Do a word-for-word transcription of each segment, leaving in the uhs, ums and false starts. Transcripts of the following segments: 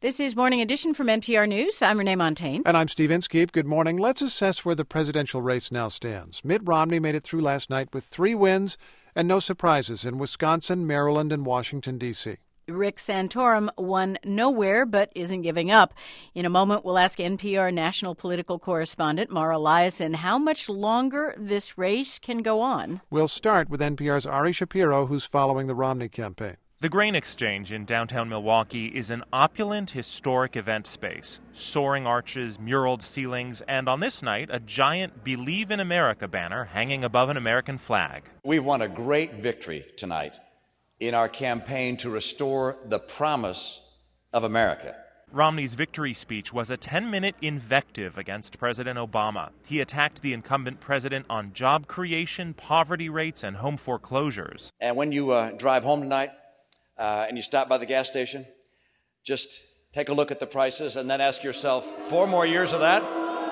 This is Morning Edition from N P R News. I'm Renee Montagne. And I'm Steve Inskeep. Good morning. Let's assess where the presidential race now stands. Mitt Romney made it through last night with three wins and no surprises in Wisconsin, Maryland, and Washington, D C Rick Santorum won nowhere but isn't giving up. In a moment, we'll ask N P R national political correspondent Mara Liasson how much longer this race can go on. We'll start with N P R's Ari Shapiro, who's following the Romney campaign. The Grain Exchange in downtown Milwaukee is an opulent, historic event space. Soaring arches, muraled ceilings, and on this night, a giant Believe in America banner hanging above an American flag. We've won a great victory tonight in our campaign to restore the promise of America. Romney's victory speech was a ten-minute invective against President Obama. He attacked the incumbent president on job creation, poverty rates, and home foreclosures. And when you uh, drive home tonight, Uh, and you stop by the gas station, just take a look at the prices and then ask yourself, four more years of that?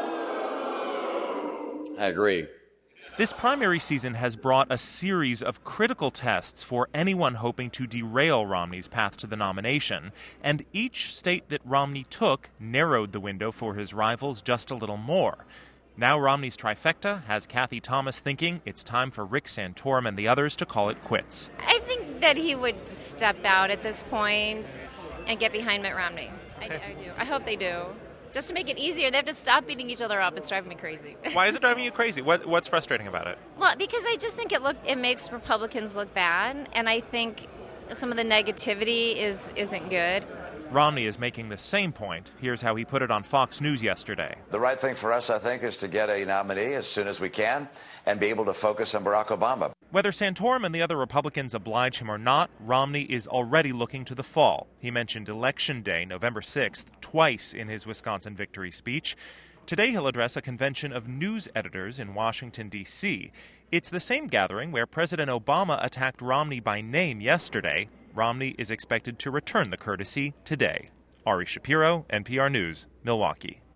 I agree. This primary season has brought a series of critical tests for anyone hoping to derail Romney's path to the nomination, and each state that Romney took narrowed the window for his rivals just a little more. Now Romney's trifecta has Kathy Thomas thinking it's time for Rick Santorum and the others to call it quits. I think that he would step out at this point and get behind Mitt Romney. I, I do. I hope they do. Just to make it easier, they have to stop beating each other up. It's driving me crazy. Why is it driving you crazy? What, what's frustrating about it? Well, because I just think it look it makes Republicans look bad, and I think some of the negativity is isn't good. Romney is making the same point. Here's how he put it on Fox News yesterday. The right thing for us, I think, is to get a nominee as soon as we can and be able to focus on Barack Obama. Whether Santorum and the other Republicans oblige him or not, Romney is already looking to the fall. He mentioned Election Day, November sixth, twice in his Wisconsin victory speech. Today he'll address a convention of news editors in Washington, D C It's the same gathering where President Obama attacked Romney by name yesterday. Romney is expected to return the courtesy today. Ari Shapiro, N P R News, Milwaukee.